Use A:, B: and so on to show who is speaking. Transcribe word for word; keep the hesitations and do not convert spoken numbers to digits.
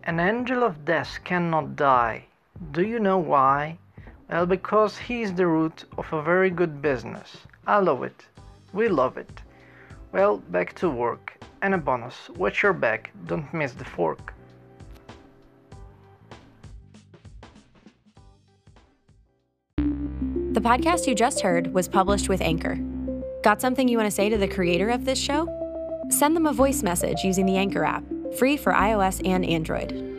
A: An angel of death cannot die. Do you know why? Well, because he is the root of a very good business. I love it. We love it. Well, back to work. And a bonus, watch your back, don't miss the fork.
B: The podcast you just heard was published with Anchor. Got something you want to say to the creator of this show? Send them a voice message using the Anchor app, free for iOS and Android.